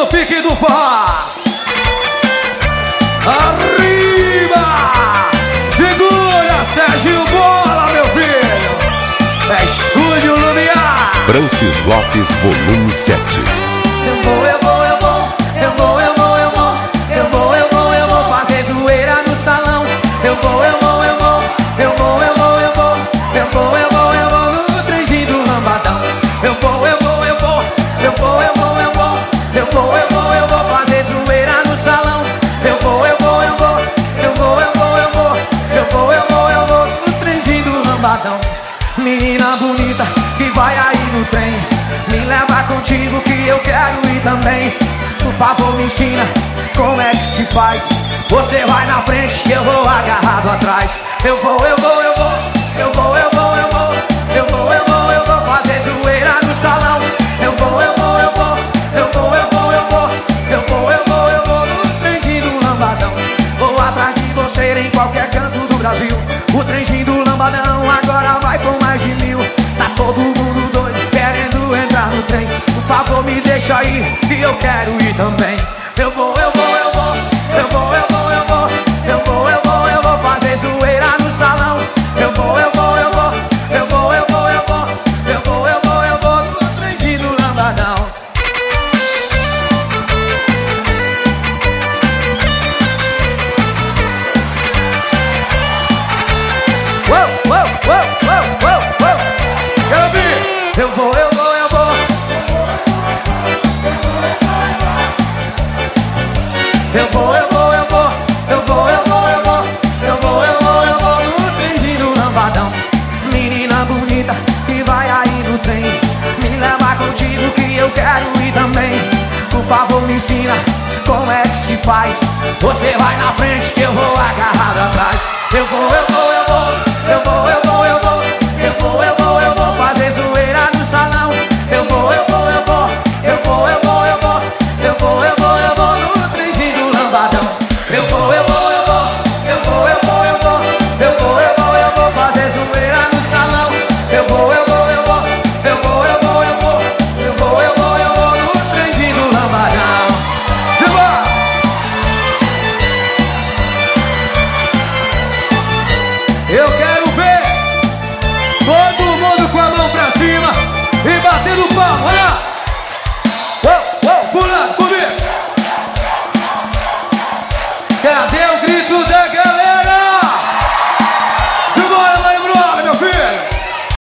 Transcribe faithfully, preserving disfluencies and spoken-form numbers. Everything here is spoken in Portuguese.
pique do forró. Arriba! Segura, Sérgio Bola, meu filho. É Estúdio Lumiar. Francis Lopes, volume sete. Eu vou, eu vou, eu vou, eu vou, eu vou, eu vou, eu vou, eu vou, eu vou fazer zoeira no salão. Eu vou, eu vou, eu vou, eu vou, eu vou, eu vou, eu vou, eu vou, eu vou no trenzinho do lambadão. Eu vou, eu vou, eu vou, eu vou, eu vou, eu vou, eu vou, eu vou, eu vou fazer zoeira no salão. Eu vou, eu vou, eu vou, eu vou, eu vou, eu vou, eu vou, eu vou, eu vou no trenzinho do lambadão. Menina bonita que vai aí no trem, me leva contigo que eu quero ir também. Por favor me ensina como é que se faz. Você vai na frente e eu vou agarrado atrás. Eu vou, eu vou, eu vou, eu vou, eu vou, eu vou, eu vou, eu vou, eu vou fazer zoeira no salão. Eu vou, eu vou, eu vou, eu vou, eu vou, eu vou, eu vou, eu vou, eu vou no trenzinho do lambadão. Vou atrás de você em qualquer canto do Brasil. O trenzinho do lambadão agora vai com mais de mil. Tá todo mundo doido querendo entrar no trem. Por favor me deixa aí que eu quero ir também. Eu vou, eu vou, eu vou, eu vou, eu vou, eu vou, eu vou, eu vou, eu vou fazer zoeira no salão. Eu vou, eu vou, eu vou, eu vou, eu vou, eu vou, eu vou, eu vou, eu vou no trenzinho do lambadão. Uou, uou, uou, uou, uou, uou. Quero ouvir. Eu vou, eu vou, eu vou. Eu vou, eu vou, eu vou. Eu vou, eu vou, eu vou. Eu vou, eu vou, eu vou no trenzinho do lambadão. Menina bonita que vai aí no trem, me leva contigo que eu quero ir também. Por favor me ensina como é que se faz. Você vai na frente que eu vou agarrado atrás. Eu vou, eu vou.